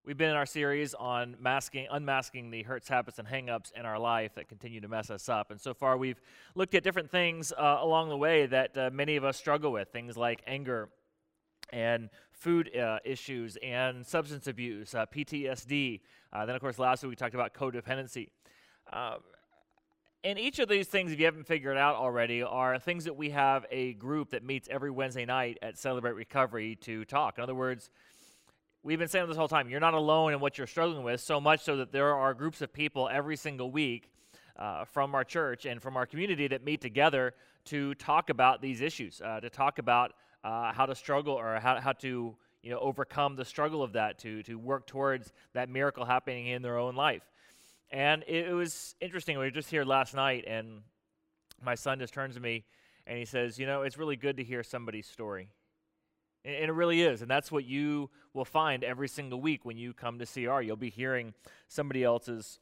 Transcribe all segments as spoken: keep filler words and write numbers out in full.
We've been in our series on masking, unmasking the hurts, habits, and hangups in our life that continue to mess us up. And so far, we've looked at different things uh, along the way that uh, many of us struggle with, things like anger and food uh, issues and substance abuse, uh, P T S D. Uh, then, of course, last week we talked about codependency. Um, and each of these things, if you haven't figured out already, are things that we have a group that meets every Wednesday night at Celebrate Recovery to talk. In other words, we've been saying this whole time, you're not alone in what you're struggling with, so much so that there are groups of people every single week uh, from our church and from our community that meet together to talk about these issues, uh, to talk about uh, how to struggle or how, how to you know, overcome the struggle of that, to, to work towards that miracle happening in their own life. And it, it was interesting. We were just here last night, and my son just turns to me, and he says, you know, it's really good to hear somebody's story. And it really is, and that's what you will find every single week when you come to C R. You'll be hearing somebody else's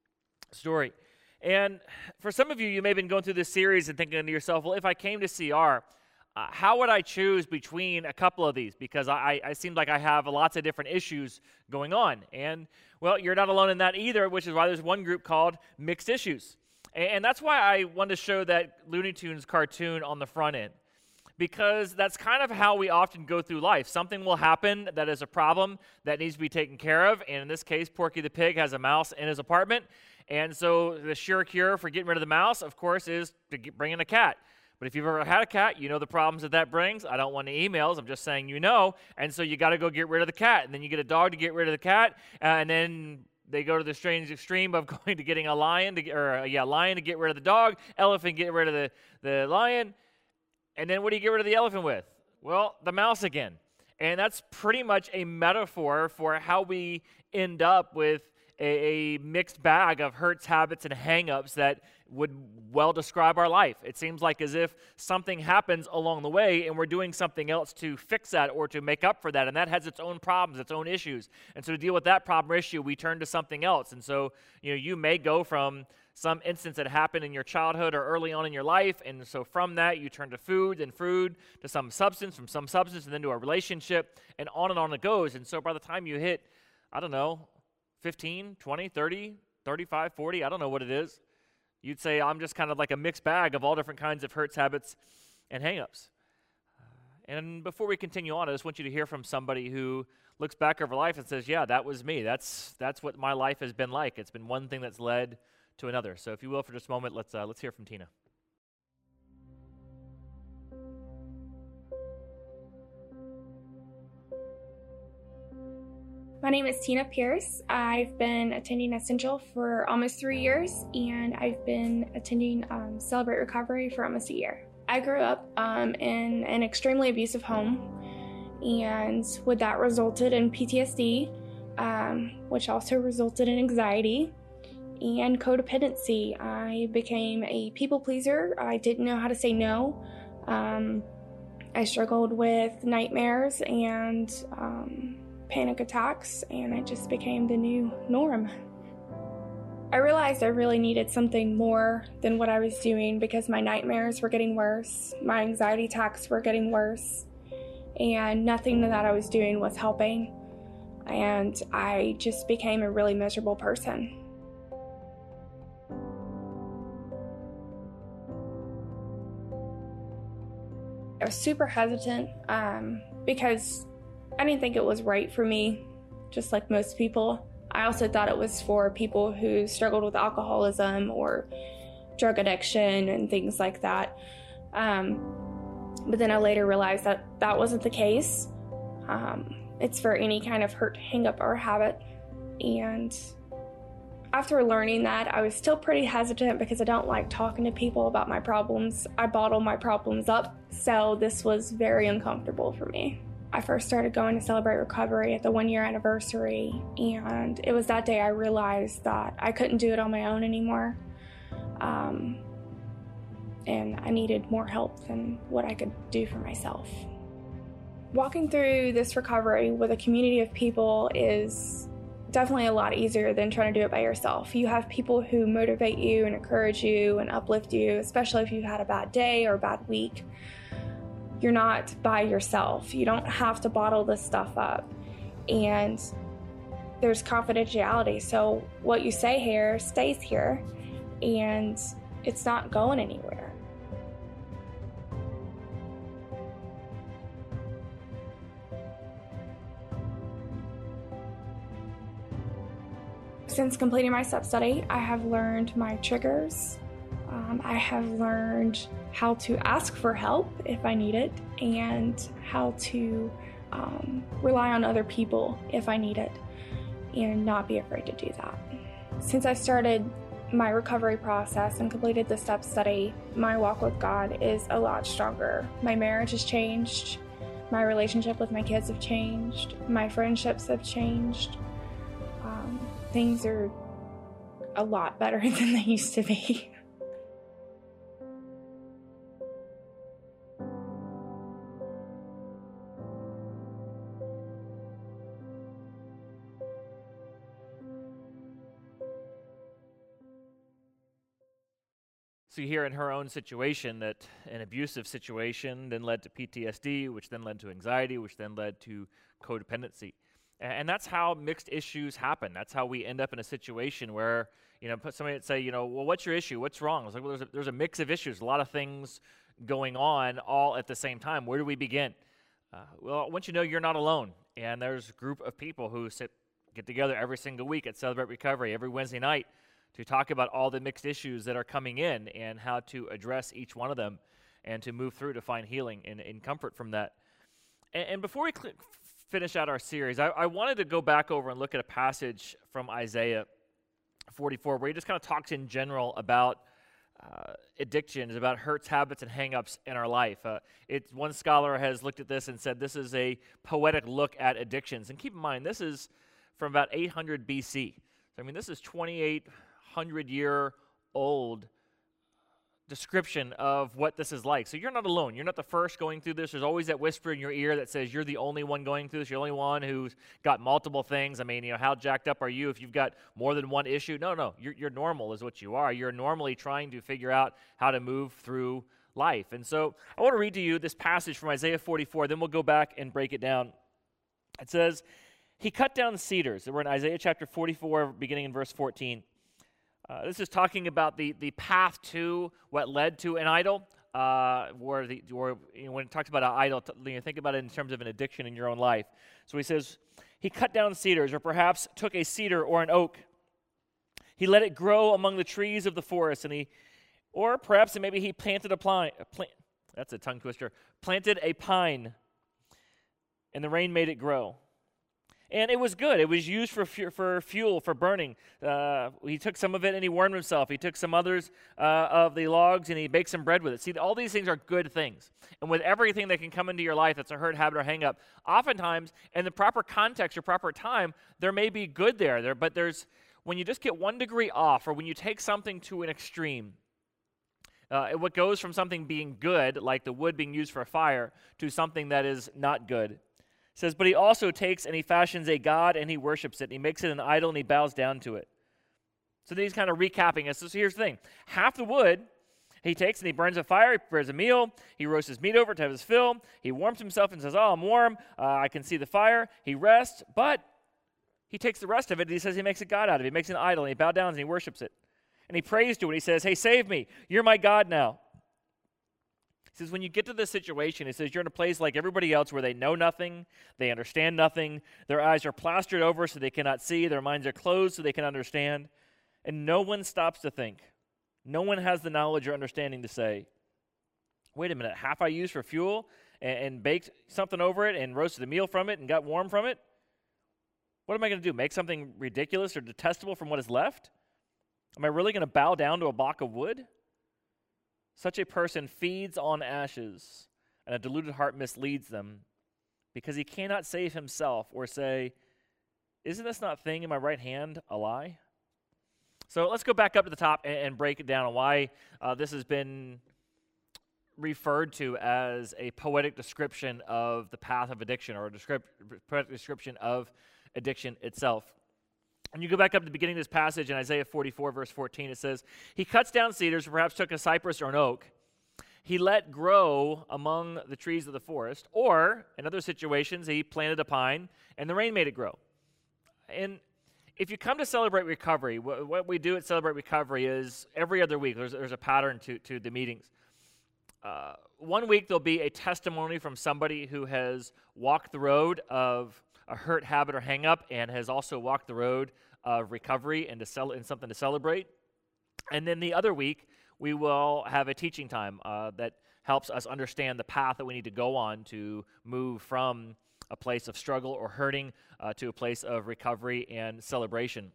story. And for some of you, you may have been going through this series and thinking to yourself, well, if I came to C R, uh, how would I choose between a couple of these? Because I, I seem like I have lots of different issues going on. And, well, you're not alone in that either, which is why there's one group called Mixed Issues. And that's why I wanted to show that Looney Tunes cartoon on the front end. Because that's kind of how we often go through life. Something will happen that is a problem that needs to be taken care of. And in this case, Porky the Pig has a mouse in his apartment. And so the sure cure for getting rid of the mouse, of course, is to get, bring in a cat. But if you've ever had a cat, you know the problems that that brings. I don't want any emails. I'm just saying you know. And so you got to go get rid of the cat. And then you get a dog to get rid of the cat. Uh, and then they go to the strange extreme of going to getting a lion, to, or uh, yeah, lion to get rid of the dog, elephant get rid of the, the lion. And then what do you get rid of the elephant with? Well, the mouse again. And that's pretty much a metaphor for how we end up with a, a mixed bag of hurts, habits, and hang-ups that would well describe our life. It seems like as if something happens along the way and we're doing something else to fix that or to make up for that. And that has its own problems, its own issues. And so to deal with that problem or issue, we turn to something else. And so, you know, you may go from some instance that happened in your childhood or early on in your life, and so from that you turn to food, and food to some substance, from some substance and then to a relationship, and on and on it goes. And so by the time you hit, I don't know, fifteen, twenty, thirty, thirty-five, forty, I don't know what it is, you'd say I'm just kind of like a mixed bag of all different kinds of hurts, habits, and hang-ups. And before we continue on, I just want you to hear from somebody who looks back over life and says, yeah, that was me. That's that's what my life has been like. It's been one thing that's led to another. So if you will, for just a moment, let's uh, let's hear from Tina. My name is Tina Pierce. I've been attending Essential for almost three years, and I've been attending um, Celebrate Recovery for almost a year. I grew up um, in an extremely abusive home, and with that resulted in P T S D, um, which also resulted in anxiety and codependency. I became a people pleaser. I didn't know how to say no. Um, I struggled with nightmares and um, panic attacks, and it just became the new norm. I realized I really needed something more than what I was doing because my nightmares were getting worse, my anxiety attacks were getting worse, and nothing that I was doing was helping. And I just became a really miserable person. I was super hesitant um, because I didn't think it was right for me, just like most people. I also thought it was for people who struggled with alcoholism or drug addiction and things like that. Um, but then I later realized that that wasn't the case. Um, it's for any kind of hurt, hang-up, or habit. And after learning that, I was still pretty hesitant because I don't like talking to people about my problems. I bottle my problems up, so this was very uncomfortable for me. I first started going to Celebrate Recovery at the one-year anniversary, and it was that day I realized that I couldn't do it on my own anymore, um, and I needed more help than what I could do for myself. Walking through this recovery with a community of people is definitely a lot easier than trying to do it by yourself. You have people who motivate you and encourage you and uplift you, especially if you've had a bad day or a bad week. You're not by yourself. You don't have to bottle this stuff up. And there's confidentiality. So what you say here stays here, and it's not going anywhere. Since completing my step study, I have learned my triggers. Um, I have learned how to ask for help if I need it, and how to um, rely on other people if I need it, and not be afraid to do that. Since I started my recovery process and completed the step study, my walk with God is a lot stronger. My marriage has changed. My relationship with my kids have changed. My friendships have changed. Um, things are a lot better than they used to be. So you hear in her own situation that an abusive situation then led to P T S D, which then led to anxiety, which then led to codependency. And that's how mixed issues happen. That's how we end up in a situation where, you know, somebody would say, you know, well, what's your issue? What's wrong? It's like, well, there's a, there's a mix of issues, a lot of things going on all at the same time. Where do we begin? Uh, well, once you know you're not alone, and there's a group of people who sit, get together every single week at Celebrate Recovery, every Wednesday night, to talk about all the mixed issues that are coming in and how to address each one of them and to move through to find healing and, and comfort from that. And, and before we cl- finish out our series, I, I wanted to go back over and look at a passage from Isaiah forty-four where he just kind of talks in general about uh, addictions, about hurts, habits, and hang-ups in our life. Uh, it's, one scholar has looked at this and said this is a poetic look at addictions. And keep in mind, this is from about eight hundred B C. So, I mean, this is twenty-eight hundred year old description of what this is like. So you're not alone. You're not the first going through this. There's always that whisper in your ear that says you're the only one going through this. You're the only one who's got multiple things. I mean, you know, how jacked up are you if you've got more than one issue? No, no, you're, you're normal is what you are. You're normally trying to figure out how to move through life. And so I want to read to you this passage from Isaiah forty-four. Then we'll go back and break it down. It says, he cut down cedars. We're in Isaiah chapter forty-four, beginning in verse fourteen. Uh, this is talking about the, the path to what led to an idol, uh, where the where, you know, when it talks about an idol, t- you know, think about it in terms of an addiction in your own life. So he says, he cut down cedars, or perhaps took a cedar or an oak. He let it grow among the trees of the forest, and he, or perhaps maybe he planted a pine. A plant, that's a tongue twister. Planted a pine, and the rain made it grow. And it was good. It was used for fu- for fuel, for burning. Uh, he took some of it and he warmed himself. He took some others uh, of the logs and he baked some bread with it. See, all these things are good things. And with everything that can come into your life that's a hurt, habit, or hang-up, oftentimes, in the proper context or proper time, there may be good there. there. But there's when you just get one degree off, or when you take something to an extreme, uh, what goes from something being good, like the wood being used for a fire, to something that is not good. It says, but he also takes and he fashions a god and he worships it. And he makes it an idol and he bows down to it. So then he's kind of recapping us. So here's the thing. Half the wood he takes and he burns a fire, he prepares a meal, he roasts his meat over it to have his fill. He warms himself and says, oh, I'm warm, uh, I can see the fire. He rests, but he takes the rest of it and he says he makes a god out of it. He makes an idol and he bows down and he worships it. And he prays to it. He says, hey, save me. You're my God now. He says, when you get to this situation, he says, you're in a place like everybody else where they know nothing, they understand nothing, their eyes are plastered over so they cannot see, their minds are closed so they can understand, and no one stops to think. No one has the knowledge or understanding to say, wait a minute, half I used for fuel and, and baked something over it and roasted a meal from it and got warm from it? What am I going to do, make something ridiculous or detestable from what is left? Am I really going to bow down to a block of wood? Such a person feeds on ashes, and a deluded heart misleads them, because he cannot save himself or say, isn't this not thing in my right hand a lie? So let's go back up to the top and, and break it down on why uh, this has been referred to as a poetic description of the path of addiction, or a descript, poetic description of addiction itself. And you go back up to the beginning of this passage in Isaiah forty-four, verse fourteen, it says, he cuts down cedars, or perhaps took a cypress or an oak. He let grow among the trees of the forest. Or, in other situations, he planted a pine, and the rain made it grow. And if you come to Celebrate Recovery, wh- what we do at Celebrate Recovery is every other week, there's, there's a pattern to, to the meetings. Uh, one week there'll be a testimony from somebody who has walked the road of a hurt habit or hang up and has also walked the road of recovery and, to cel- and something to celebrate. And then the other week, we will have a teaching time uh, that helps us understand the path that we need to go on to move from a place of struggle or hurting uh, to a place of recovery and celebration.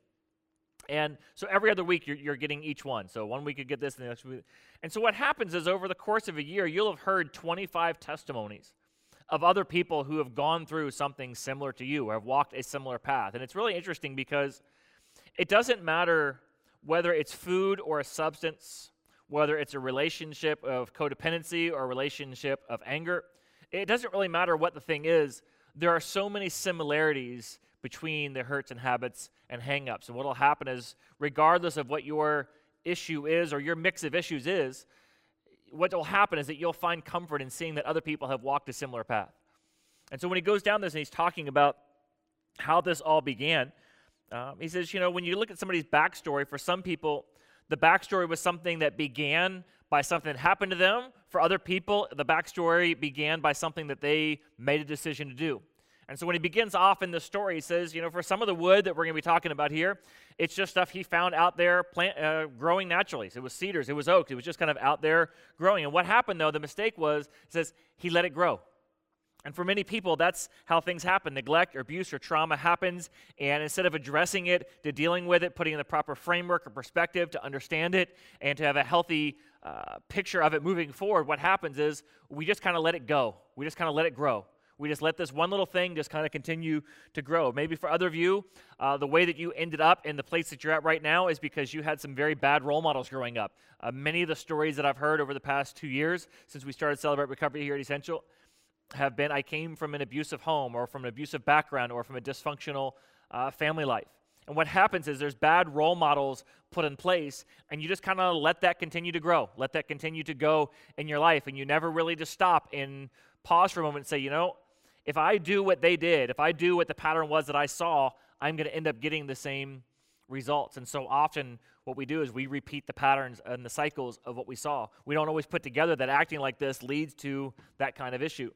And so every other week, you're, you're getting each one. So one week you get this, and the next week. And so what happens is over the course of a year, you'll have heard twenty-five testimonies of other people who have gone through something similar to you or have walked a similar path. And it's really interesting because it doesn't matter whether it's food or a substance, whether it's a relationship of codependency or a relationship of anger. It doesn't really matter what the thing is. There are so many similarities between the hurts and habits and hang-ups. And what will happen is, regardless of what your issue is or your mix of issues is, what will happen is that you'll find comfort in seeing that other people have walked a similar path. And so when he goes down this and he's talking about how this all began, um, he says, you know, when you look at somebody's backstory, for some people, the backstory was something that began by something that happened to them. For other people, the backstory began by something that they made a decision to do. And so when he begins off in the story, he says, you know, for some of the wood that we're going to be talking about here, it's just stuff he found out there plant, uh, growing naturally. So it was cedars, it was oaks, it was just kind of out there growing. And what happened, though, the mistake was, it says, he let it grow. And for many people, that's how things happen. Neglect or abuse or trauma happens, and instead of addressing it, to dealing with it, putting in the proper framework or perspective to understand it, and to have a healthy uh, picture of it moving forward, what happens is we just kind of let it go. We just kind of let it grow. We just let this one little thing just kind of continue to grow. Maybe for other of you, uh, the way that you ended up in the place that you're at right now is because you had some very bad role models growing up. Uh, many of the stories that I've heard over the past two years since we started Celebrate Recovery here at Essential have been, I came from an abusive home or from an abusive background or from a dysfunctional uh, family life. And what happens is there's bad role models put in place, and you just kind of let that continue to grow, let that continue to go in your life, and you never really just stop and pause for a moment and say, you know, if I do what they did, if I do what the pattern was that I saw, I'm going to end up getting the same results. And so often what we do is we repeat the patterns and the cycles of what we saw. We don't always put together that acting like this leads to that kind of issue.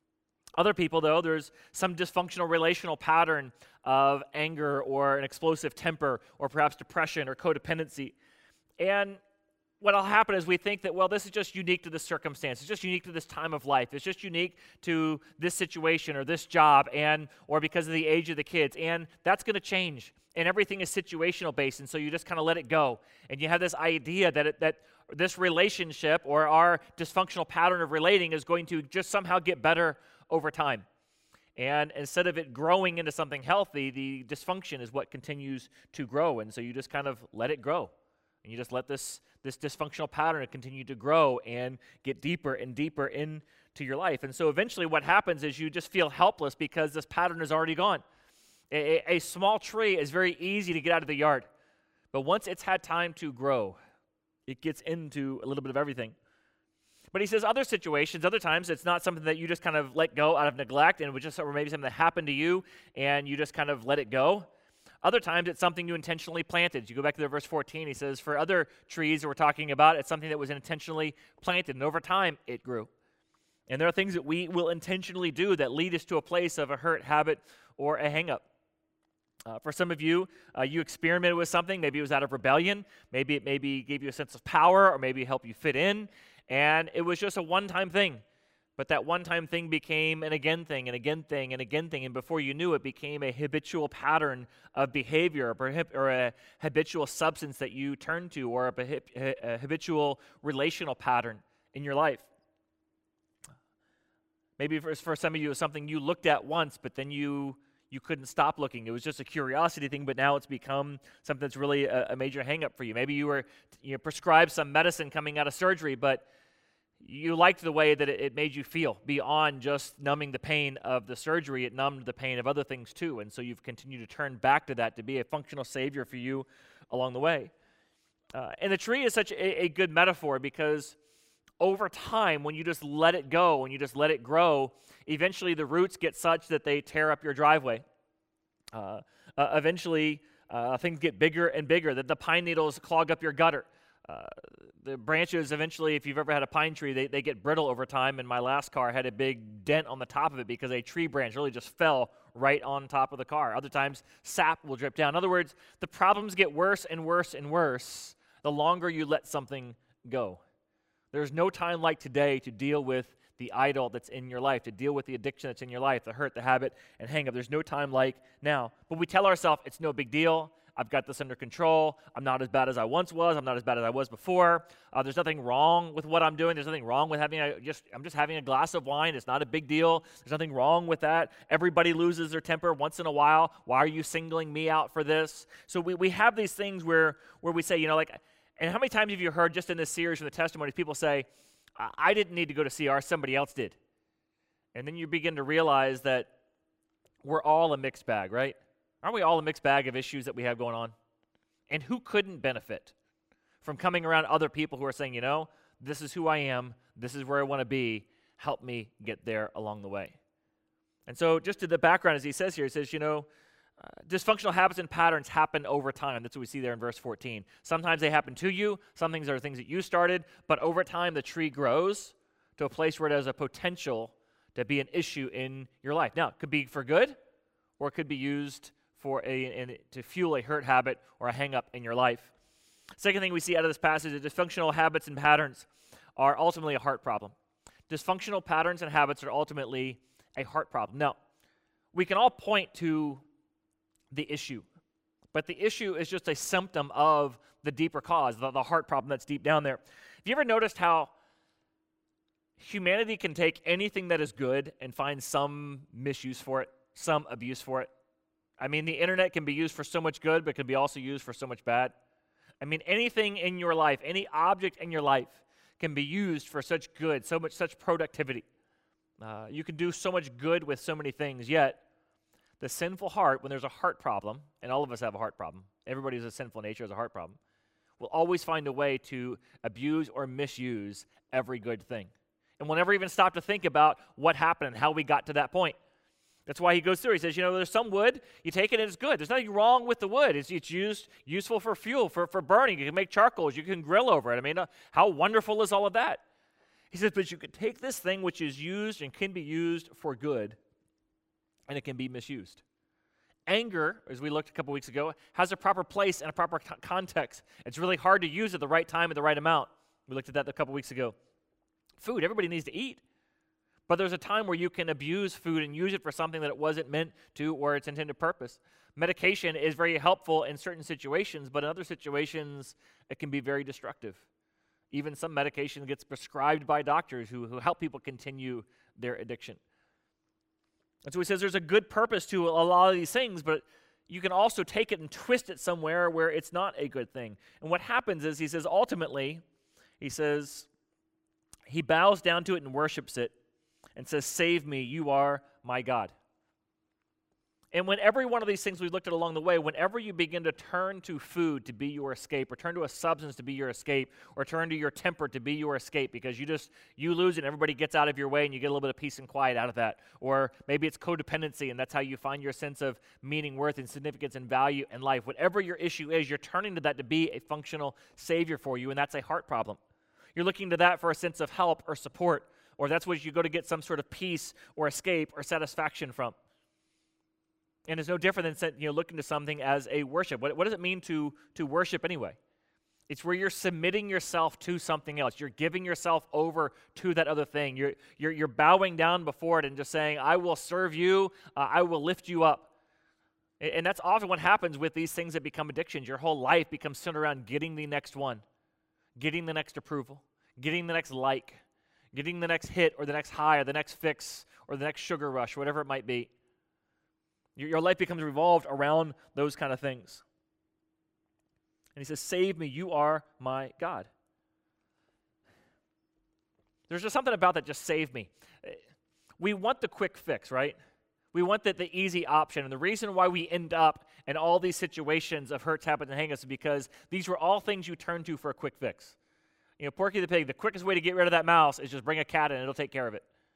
Other people, though, there's some dysfunctional relational pattern of anger or an explosive temper or perhaps depression or codependency. And what will happen is we think that, well, this is just unique to this circumstance. It's just unique to this time of life. It's just unique to this situation or this job and or because of the age of the kids. And that's going to change. And everything is situational based. And so you just kind of let it go. And you have this idea that it, that this relationship or our dysfunctional pattern of relating is going to just somehow get better over time. And instead of it growing into something healthy, the dysfunction is what continues to grow. And so you just kind of let it grow. And you just let this, this dysfunctional pattern continue to grow and get deeper and deeper into your life. And so eventually what happens is you just feel helpless because this pattern is already gone. A, a small tree is very easy to get out of the yard. But once it's had time to grow, it gets into a little bit of everything. But he says other situations, other times, it's not something that you just kind of let go out of neglect, and it was just or maybe something that happened to you, and you just kind of let it go. Other times, it's something you intentionally planted. You go back to the verse fourteen, he says, for other trees that we're talking about, it's something that was intentionally planted, and over time, it grew. And there are things that we will intentionally do that lead us to a place of a hurt, habit, or a hang-up. Uh, for some of you, uh, you experimented with something. Maybe it was out of rebellion. Maybe it maybe gave you a sense of power, or maybe helped you fit in. And it was just a one-time thing. But that one-time thing became an again thing, and again thing, and again thing. And before you knew it, became a habitual pattern of behavior or a habitual substance that you turn to, or a, a habitual relational pattern in your life. Maybe for, for some of you, it was something you looked at once, but then you you couldn't stop looking. It was just a curiosity thing, but now it's become something that's really a, a major hang-up for you. Maybe you were you know, prescribed some medicine coming out of surgery, but you liked the way that it, it made you feel. Beyond just numbing the pain of the surgery, it numbed the pain of other things too, and so you've continued to turn back to that to be a functional savior for you along the way. Uh, and the tree is such a, a good metaphor because over time, when you just let it go, when you just let it grow, eventually the roots get such that they tear up your driveway. Uh, uh, eventually, uh, Uh, things get bigger and bigger. That the pine needles clog up your gutter. Uh, the branches eventually, if you've ever had a pine tree, they, they get brittle over time. And my last car had a big dent on the top of it because a tree branch really just fell right on top of the car. Other times, sap will drip down. In other words, the problems get worse and worse and worse the longer you let something go. There's no time like today to deal with the idol that's in your life, to deal with the addiction that's in your life, the hurt, the habit, and hang up. There's no time like now. But we tell ourselves it's no big deal. I've got this under control. I'm not as bad as I once was. I'm not as bad as I was before. Uh, there's nothing wrong with what I'm doing. There's nothing wrong with having a, just, I'm just having a glass of wine. It's not a big deal. There's nothing wrong with that. Everybody loses their temper once in a while. Why are you singling me out for this? So we, we have these things where, where we say, you know, like, and how many times have you heard just in this series from the testimonies, people say, I didn't need to go to C R, somebody else did. And then you begin to realize that we're all a mixed bag, right? Aren't we all a mixed bag of issues that we have going on? And who couldn't benefit from coming around other people who are saying, you know, this is who I am, this is where I want to be, help me get there along the way. And so just to the background, as he says here, he says, you know, uh, dysfunctional habits and patterns happen over time. That's what we see there in verse fourteen. Sometimes they happen to you, some things are things that you started, but over time the tree grows to a place where it has a potential to be an issue in your life. Now, it could be for good, or it could be used for a, in, to fuel a hurt habit or a hang-up in your life. Second thing we see out of this passage is dysfunctional habits and patterns are ultimately a heart problem. Dysfunctional patterns and habits are ultimately a heart problem. Now, we can all point to the issue, but the issue is just a symptom of the deeper cause, the, the heart problem that's deep down there. Have you ever noticed how humanity can take anything that is good and find some misuse for it, some abuse for it? I mean, the internet can be used for so much good, but can be also used for so much bad. I mean, anything in your life, any object in your life can be used for such good, so much, such productivity. Uh, you can do so much good with so many things, yet the sinful heart, when there's a heart problem, and all of us have a heart problem, everybody who's a sinful nature has a heart problem, will always find a way to abuse or misuse every good thing. And we'll never even stop to think about what happened and how we got to that point. That's why he goes through. He says, you know, there's some wood, you take it and it's good. There's nothing wrong with the wood. It's, it's used, useful for fuel, for, for burning. You can make charcoals. You can grill over it. I mean, uh, how wonderful is all of that? He says, but you can take this thing which is used and can be used for good, and it can be misused. Anger, as we looked a couple weeks ago, has a proper place and a proper co- context. It's really hard to use at the right time at the right amount. We looked at that a couple weeks ago. Food, everybody needs to eat. But there's a time where you can abuse food and use it for something that it wasn't meant to or its intended purpose. Medication is very helpful in certain situations, but in other situations, it can be very destructive. Even some medication gets prescribed by doctors who, who help people continue their addiction. And so he says there's a good purpose to a lot of these things, but you can also take it and twist it somewhere where it's not a good thing. And what happens is, he says, ultimately, he says, he bows down to it and worships it, and says, save me, you are my God. And when every one of these things we looked at along the way, whenever you begin to turn to food to be your escape, or turn to a substance to be your escape, or turn to your temper to be your escape, because you just, you lose it and everybody gets out of your way and you get a little bit of peace and quiet out of that. Or maybe it's codependency and that's how you find your sense of meaning, worth, and significance and value in life. Whatever your issue is, you're turning to that to be a functional savior for you, and that's a heart problem. You're looking to that for a sense of help or support, or that's what you go to get some sort of peace or escape or satisfaction from. And it's no different than, you know, looking to something as a worship. What, what does it mean to, to worship anyway? It's where you're submitting yourself to something else. You're giving yourself over to that other thing. You're, you're, you're bowing down before it and just saying, I will serve you, uh, I will lift you up. And, and that's often what happens with these things that become addictions. Your whole life becomes centered around getting the next one, getting the next approval, getting the next like, getting the next hit or the next high or the next fix or the next sugar rush, whatever it might be. Your, your life becomes revolved around those kind of things. And he says, save me, you are my God. There's just something about that, just save me. We want the quick fix, right? We want the, the easy option. And the reason why we end up in all these situations of hurts, habits, and hang-ups is because these were all things you turn to for a quick fix. You know, Porky the Pig, the quickest way to get rid of that mouse is just bring a cat in and it'll take care of it.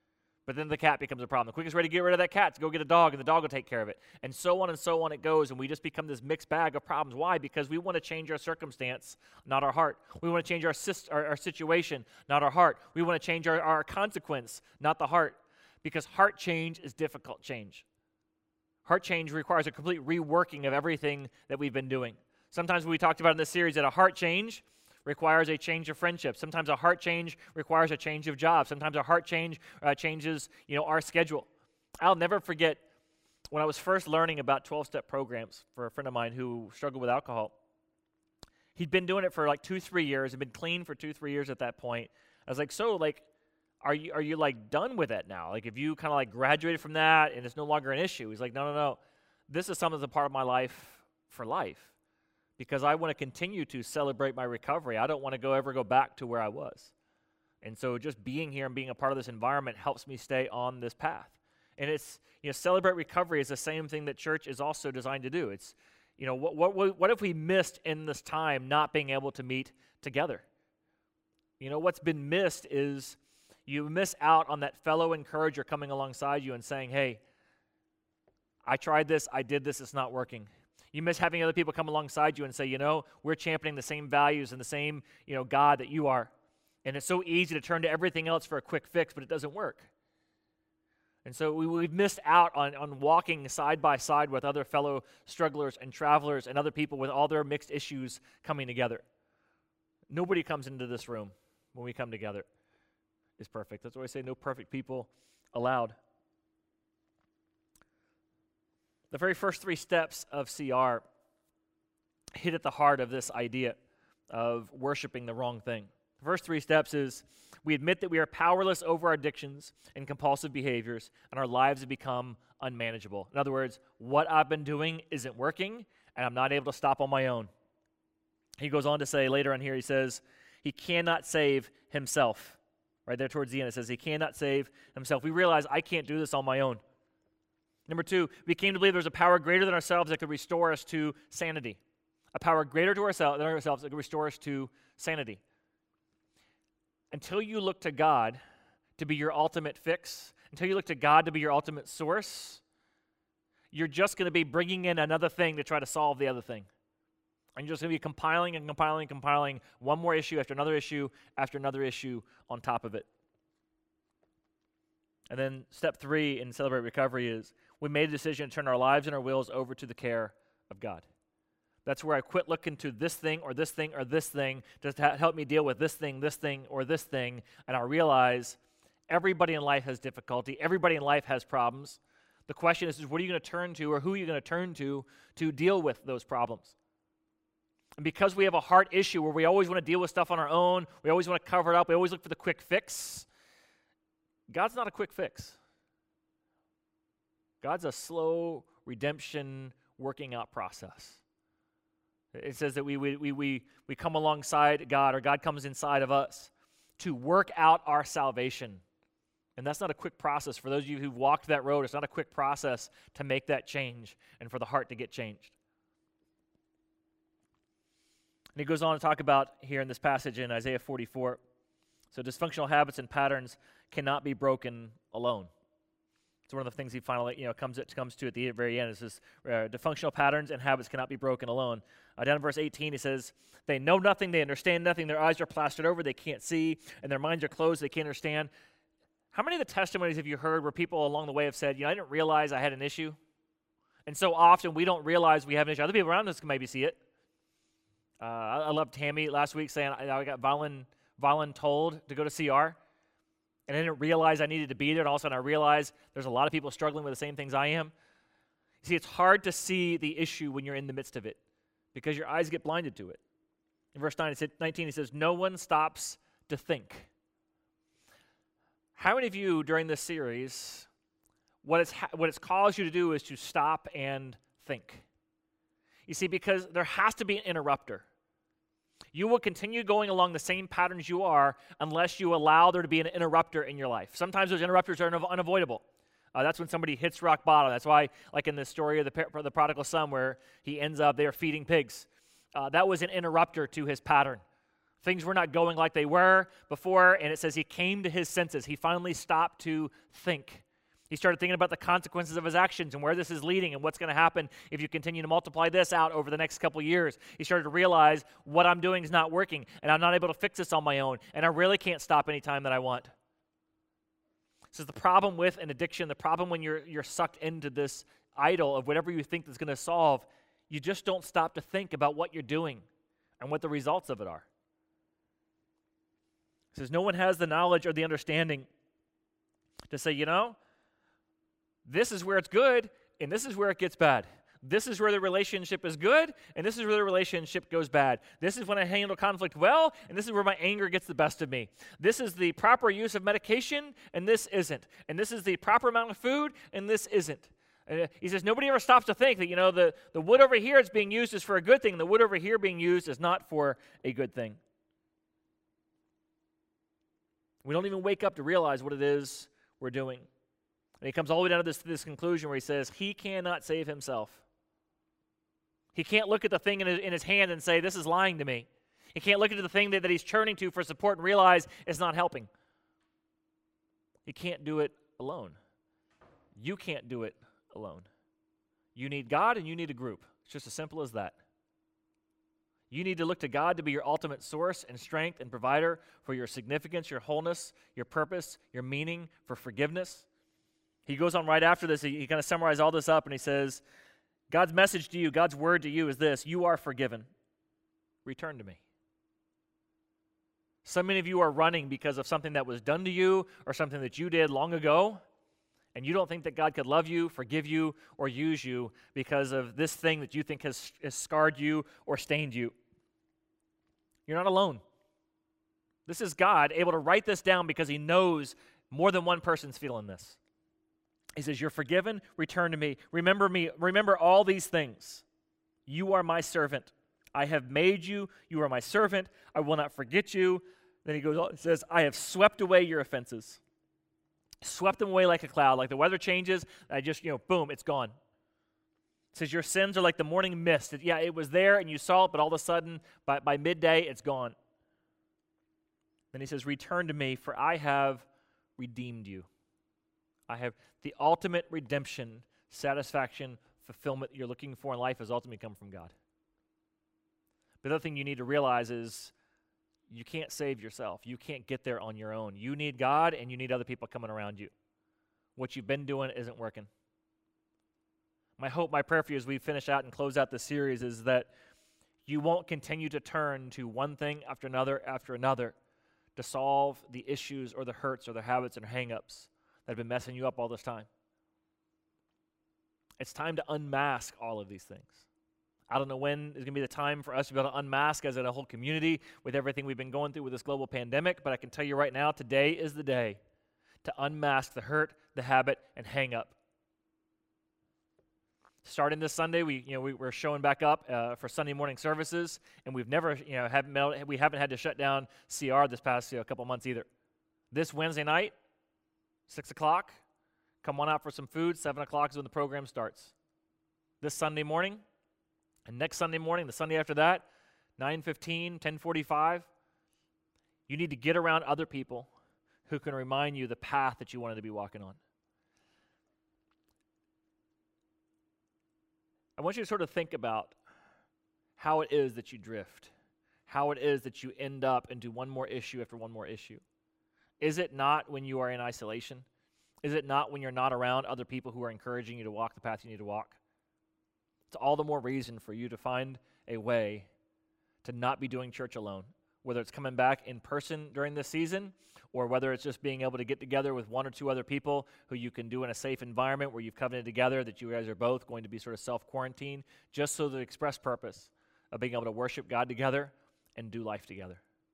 But then the cat becomes a problem. The quickest way to get rid of that cat is to go get a dog, and the dog will take care of it. And so on and so on it goes, and we just become this mixed bag of problems. Why? Because we want to change our circumstance, not our heart. We want to change our, our, our situation, not our heart. We want to change our, our consequence, not the heart. Because heart change is difficult change. Heart change requires a complete reworking of everything that we've been doing. Sometimes we talked about in this series that a heart change requires a change of friendship. Sometimes a heart change requires a change of job. Sometimes a heart change uh, changes, you know, our schedule. I'll never forget when I was first learning about twelve-step programs for a friend of mine who struggled with alcohol. He'd been doing it for like two, three years, had been clean for two, three years at that point. I was like, so like, are you are you like done with it now? Like, if you kind of like graduated from that and it's no longer an issue? He's like, no, no, no. This is something that's a part of my life for life. Because I want to continue to celebrate my recovery. I don't want to go ever go back to where I was. And so just being here and being a part of this environment helps me stay on this path. And it's, you know, celebrate recovery is the same thing that church is also designed to do. It's, you know, what what what if we missed in this time not being able to meet together? You know, what's been missed is you miss out on that fellow encourager coming alongside you and saying, hey, I tried this, I did this, it's not working. You miss having other people come alongside you and say, you know, we're championing the same values and the same, you know, God that you are. And it's so easy to turn to everything else for a quick fix, but it doesn't work. And so we, we've missed out on, on walking side by side with other fellow strugglers and travelers and other people with all their mixed issues coming together. Nobody comes into this room when we come together is perfect. That's why I say no perfect people allowed. The very first three steps of C R hit at the heart of this idea of worshiping the wrong thing. The first three steps is we admit that we are powerless over our addictions and compulsive behaviors, and our lives have become unmanageable. In other words, what I've been doing isn't working, and I'm not able to stop on my own. He goes on to say later on here, he says, he cannot save himself. Right there towards the end, it says he cannot save himself. We realize I can't do this on my own. Number two, we came to believe there's a power greater than ourselves that could restore us to sanity. A power greater to ourselves than ourselves that could restore us to sanity. Until you look to God to be your ultimate fix, until you look to God to be your ultimate source, you're just going to be bringing in another thing to try to solve the other thing. And you're just going to be compiling and compiling and compiling one more issue after another issue after another issue on top of it. And then step three in Celebrate Recovery is we made a decision to turn our lives and our wills over to the care of God. That's where I quit looking to this thing or this thing or this thing just to help me deal with this thing, this thing, or this thing. And I realize everybody in life has difficulty. Everybody in life has problems. The question is, is what are you going to turn to or who are you going to turn to to deal with those problems? And because we have a heart issue where we always want to deal with stuff on our own, we always want to cover it up, we always look for the quick fix, God's not a quick fix. God's a slow redemption working out process. It says that we, we, we, we, we come alongside God, or God comes inside of us to work out our salvation. And that's not a quick process. For those of you who've walked that road, it's not a quick process to make that change and for the heart to get changed. And he goes on to talk about here in this passage in Isaiah forty-four. So dysfunctional habits and patterns cannot be broken alone. It's one of the things he finally, you know, comes it comes to at the very end. It says, uh, dysfunctional patterns and habits cannot be broken alone. Uh, down in verse eighteen, he says, they know nothing, they understand nothing, their eyes are plastered over, they can't see, and their minds are closed, they can't understand. How many of the testimonies have you heard where people along the way have said, you know, I didn't realize I had an issue? And so often we don't realize we have an issue. Other people around us can maybe see it. Uh, I, I love Tammy last week saying, I, I got volun, voluntold to go to C R. And I didn't realize I needed to be there, and all of a sudden I realized there's a lot of people struggling with the same things I am. See, it's hard to see the issue when you're in the midst of it because your eyes get blinded to it. In verse nineteen, he says, no one stops to think. How many of you during this series, what it's, ha- what it's caused you to do is to stop and think? You see, because there has to be an interrupter. You will continue going along the same patterns you are unless you allow there to be an interrupter in your life. Sometimes those interrupters are unavoidable. Uh, that's when somebody hits rock bottom. That's why, like in the story of the, the prodigal son where he ends up there feeding pigs. Uh, that was an interrupter to his pattern. Things were not going like they were before, and it says he came to his senses. He finally stopped to think. He started thinking about the consequences of his actions and where this is leading and what's going to happen if you continue to multiply this out over the next couple years. He started to realize what I'm doing is not working, and I'm not able to fix this on my own, and I really can't stop any time that I want. This is the problem with an addiction, the problem when you're, you're sucked into this idol of whatever you think is going to solve. You just don't stop to think about what you're doing and what the results of it are. It says no one has the knowledge or the understanding to say, you know, this is where it's good, and this is where it gets bad. This is where the relationship is good, and this is where the relationship goes bad. This is when I handle conflict well, and this is where my anger gets the best of me. This is the proper use of medication, and this isn't. And this is the proper amount of food, and this isn't. Uh, he says nobody ever stops to think that, you know, the, the wood over here is being used is for a good thing, and the wood over here being used is not for a good thing. We don't even wake up to realize what it is we're doing. And he comes all the way down to this, this conclusion where he says he cannot save himself. He can't look at the thing in his, in his hand and say, this is lying to me. He can't look at the thing that, that he's turning to for support and realize it's not helping. He can't do it alone. You can't do it alone. You need God and you need a group. It's just as simple as that. You need to look to God to be your ultimate source and strength and provider for your significance, your wholeness, your purpose, your meaning, for forgiveness. He goes on right after this. He, he kind of summarizes all this up, and he says, God's message to you, God's word to you is this: you are forgiven. Return to me. So many of you are running because of something that was done to you or something that you did long ago, and you don't think that God could love you, forgive you, or use you because of this thing that you think has, has scarred you or stained you. You're not alone. This is God able to write this down because he knows more than one person's feeling this. He says, you're forgiven, return to me. Remember me, remember all these things. You are my servant. I have made you, you are my servant. I will not forget you. Then he goes on, he says, I have swept away your offenses. Swept them away like a cloud. Like the weather changes, I just, you know, boom, it's gone. It says your sins are like the morning mist. It, yeah, it was there and you saw it, but all of a sudden, by, by midday, it's gone. Then he says, return to me, for I have redeemed you. I have the ultimate redemption, satisfaction, fulfillment that you're looking for in life has ultimately come from God. The other thing you need to realize is you can't save yourself. You can't get there on your own. You need God and you need other people coming around you. What you've been doing isn't working. My hope, my prayer for you as we finish out and close out this series is that you won't continue to turn to one thing after another after another to solve the issues or the hurts or the habits and hang-ups that have been messing you up all this time. It's time to unmask all of these things. I don't know when is going to be the time for us to be able to unmask as a whole community with everything we've been going through with this global pandemic, but I can tell you right now, today is the day to unmask the hurt, the habit, and hang-up. Starting this Sunday, we you know we, we're showing back up uh, for Sunday morning services, and we've never you know haven't we haven't had to shut down C R this past you know, couple months either. This Wednesday night, six o'clock, come on out for some food. Seven o'clock is when the program starts. This Sunday morning, and next Sunday morning, the Sunday after that, nine fifteen, ten forty-five. You need to get around other people who can remind you the path that you wanted to be walking on. I want you to sort of think about how it is that you drift, how it is that you end up into one more issue after one more issue. Is it not when you are in isolation? Is it not when you're not around other people who are encouraging you to walk the path you need to walk? It's all the more reason for you to find a way to not be doing church alone, whether it's coming back in person during this season or whether it's just being able to get together with one or two other people who you can do in a safe environment where you've covenanted together that you guys are both going to be sort of self-quarantined, just so the express purpose of being able to worship God together and do life together.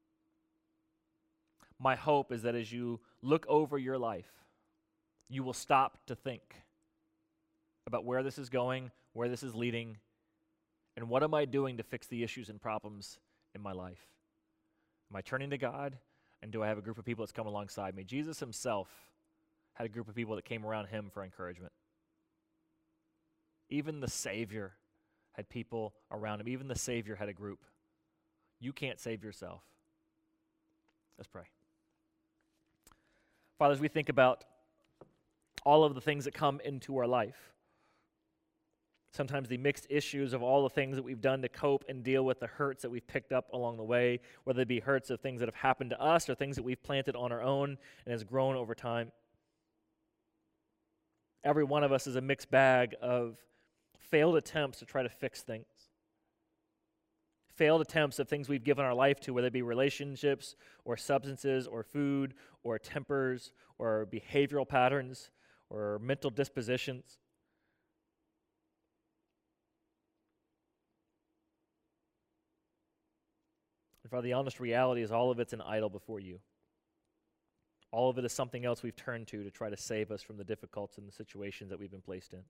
My hope is that as you look over your life, you will stop to think about where this is going, where this is leading, and what am I doing to fix the issues and problems in my life? Am I turning to God? And do I have a group of people that's come alongside me? Jesus himself had a group of people that came around him for encouragement. Even the Savior had people around him. Even the Savior had a group. You can't save yourself. Let's pray. Father, as we think about all of the things that come into our life, sometimes the mixed issues of all the things that we've done to cope and deal with the hurts that we've picked up along the way, whether it be hurts of things that have happened to us or things that we've planted on our own and has grown over time. Every one of us is a mixed bag of failed attempts to try to fix things. Failed attempts of things we've given our life to, whether it be relationships or substances or food or tempers or behavioral patterns or mental dispositions. And Father, the honest reality is all of it's an idol before you. All of it is something else we've turned to to try to save us from the difficulties and the situations that we've been placed in.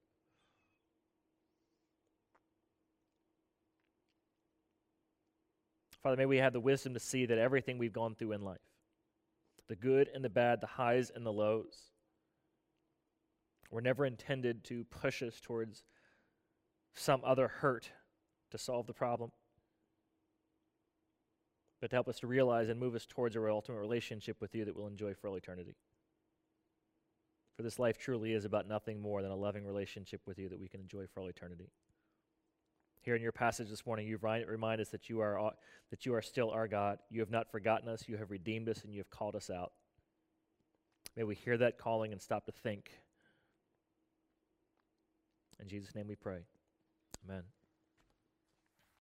Father, may we have the wisdom to see that everything we've gone through in life, the good and the bad, the highs and the lows, were never intended to push us towards some other hurt to solve the problem, but to help us to realize and move us towards our ultimate relationship with you that we'll enjoy for all eternity. For this life truly is about nothing more than a loving relationship with you that we can enjoy for all eternity. Here in your passage this morning, you remind us that you are that you are still our God. You have not forgotten us, you have redeemed us, and you have called us out. May we hear that calling and stop to think. In Jesus' name we pray. Amen.